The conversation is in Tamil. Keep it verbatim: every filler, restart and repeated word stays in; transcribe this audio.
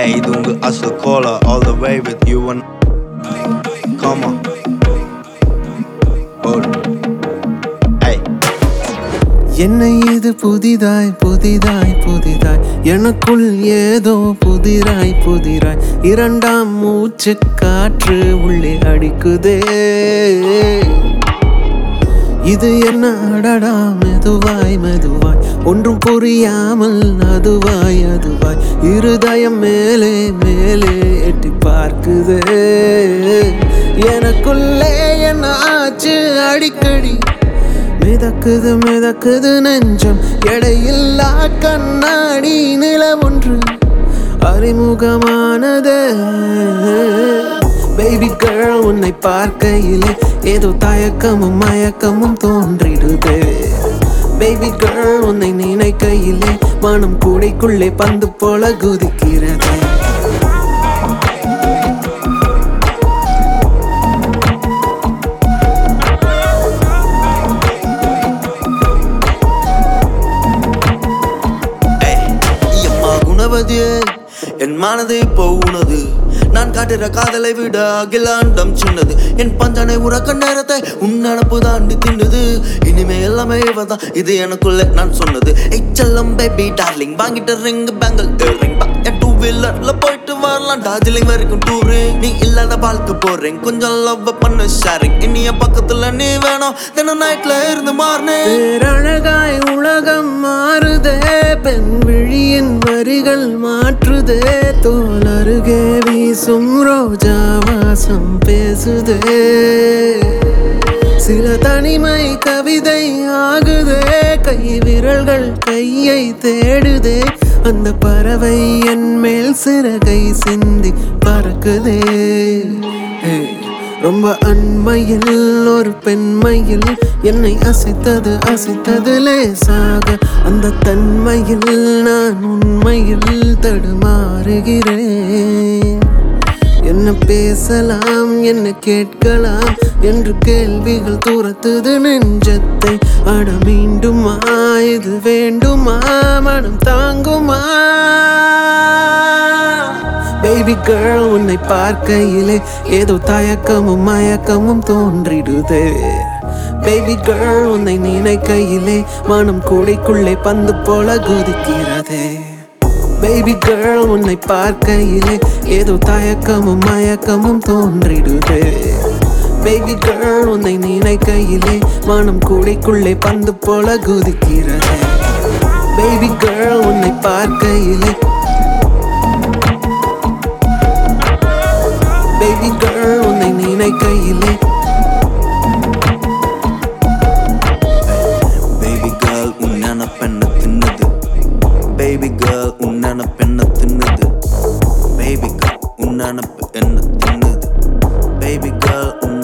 Hey, dungu hustle caller all the way with you and come on. Hold. Hey. என்னை இது புதிதாய் புதிதாய் புதிதாய் எனக்குள் ஏதோ புதிராய் புதிராய் இரண்டாம் மூச்சு காற்று உள்ளே அடிக்குதே. இது என்ன அடடா மெதுவாய் மெதுவாய் ஒன்றும் புரியாமல் அதுவாய் அதுவாய் இருதயம் மேலே மேலே எட்டி பார்க்குதே. எனக்குள்ளே என்ன ஆச்சு அடிக்கடி மிதக்குது மிதக்குது நெஞ்சம் எடையில்லா கண்ணாடி நில ஒன்று அறிமுகமானது. பேபி கேர்ள் உன்னை பார்க்கையிலே ஏதோ தயக்கமும் மயக்கமும் தோன்றிடுதே. பேபி கேர்ள் உன்னை நினைக்கையிலே மனம் கூடைக்குள்ளே பந்து போல குதிக்கிறது. என் மனதை இப்போ உனது நான் காட்டுற காதலை விட அகிலாண்டம் சின்னது. என் பஞ்சனை உறக்க நேரத்தை உன் நினப்பு தாண்டி தின்னுது. இனிமே எல்லாமே இவதான் இது எனக்குள்ள நான் சொன்னது. எச்சல்லம் பேபி டார்லிங் வாங்கிட்ட ரிங் பேங்கல் ரிங் என் டூ வீலர்ல போயிட்டு வரலாம் டார்ஜிலிங் வரைக்கும் டூரு. நீ இல்லாத வாழ்க்கை போறேன் கொஞ்சம் லவ் பண்ண ஷேரிங். இனிய பக்கத்துல நீ வேணும் தினம் நைட்ல இருந்து மாறினேன். அழகாய் உலகம் மாறுதே பெண் விழியின் வரிகள் மாற்றுதே. தோல் அருகே வீசும் ரோஜா வாசம் பேசுதே. சில தனிமை கவிதை ஆகுதே. கை விரல்கள் கையை தேடுதே. அந்த பறவை என் மேல் சிறகை சிந்தி பறக்குதே. ரொம்ப அண்மையில் ஒரு பெண்மையில் என்னை அசைத்தது அசைத்தது லேசாக. அந்த தன்மையில் நான் உண்மையில் தடுமாறுகிறேன். என்ன பேசலாம் என்ன கேட்கலாம் என்று கேள்விகள் துரத்துது நெஞ்சத்தை. அட மீண்டுமா இது வேண்டுமா மனம் தாங்குமா? பேபி கேர்ள் உன்னை பார்க்கையிலே ஏதோ தயக்கமும் மயக்கமும் தோன்றிடுதே. பேபி கேர்ள் உன்னை நினைக்கையிலே மனம் கூடைக்குள்ளே பந்து போல குதிக்கிறதே. பேபி கேர்ள் உன்னை பார்க்கையிலே ஏதோ தயக்கமும் மயக்கமும் தோன்றிடுதே. பேபி கேர்ள் உன்னை நினைக்கையிலே மனம் கூடைக்குள்ளே பந்து போல குதிக்கிறதே. பேபி கேர்ள் உன்னை பார்க்கையிலே பேபி கேர்ள் உன்னை நினைக்கையிலே பேபி கேர்ள் உன் நினப்பெண்ண தின்னது. பேபி கேர்ள் உன் நினப்பெண்ண தின்னது. பேபி கேர்ள் உன் நினப்பு என்ன தின்னது. பேபி கேர்ள் உன்